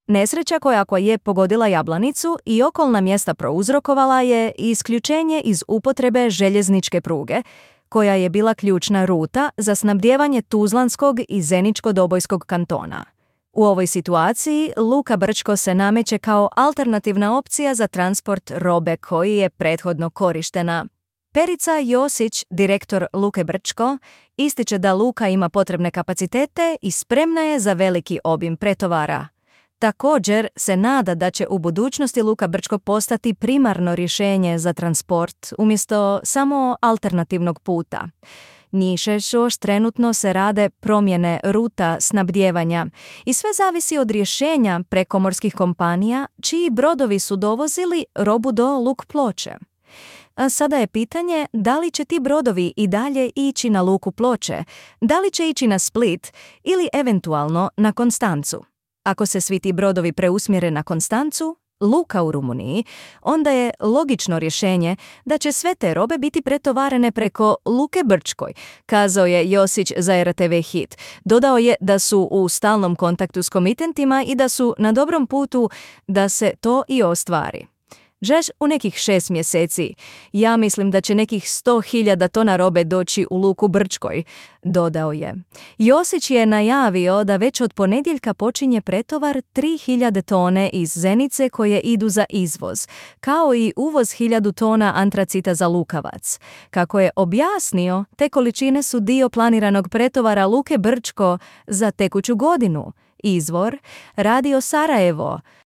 Nesreća koja je pogodila Jablanicu i okolna mjesta prouzrokovala je isključenje iz upotrebe željezničke pruge, koja je bila ključna ruta za snabdijevanje Tuzlanskog i Zeničko-Dobojskog kantona. U ovoj situaciji Luka Brčko se nameće kao alternativna opcija za transport robe koji je prethodno korištena. Perica Josić, direktor Luke Brčko, ističe da luka ima potrebne kapacitete i spremna je za veliki obim pretovara. Također se nada da će u budućnosti Luka Brčko postati primarno rješenje za transport umjesto samo alternativnog puta. Niše šoš trenutno se rade promjene ruta snabdijevanja i sve zavisi od rješenja prekomorskih kompanija čiji brodovi su dovozili robu do Luk Ploče. A sada je pitanje da li će ti brodovi i dalje ići na Luku Ploče, da li će ići na Split ili eventualno na Konstancu. Ako se svi ti brodovi preusmjere na Konstancu, luka u Rumuniji, onda je logično rješenje da će sve te robe biti pretovarene preko Luke Brčkoj, kazao je Josić za RTV Hit. Dodao je da su u stalnom kontaktu s komitentima i da su na dobrom putu da se to i ostvari. Žeš u nekih 6 mjeseci, ja mislim da će nekih 100.000 tona robe doći u Luku Brčkoj, dodao je. Josić je najavio da već od ponedjeljka počinje pretovar 3.000 tone iz Zenice koje idu za izvoz, kao i uvoz 1.000 tona antracita za Lukavac. Kako je objasnio, te količine su dio planiranog pretovara Luke Brčko za tekuću godinu. Izvor: Radio Sarajevo.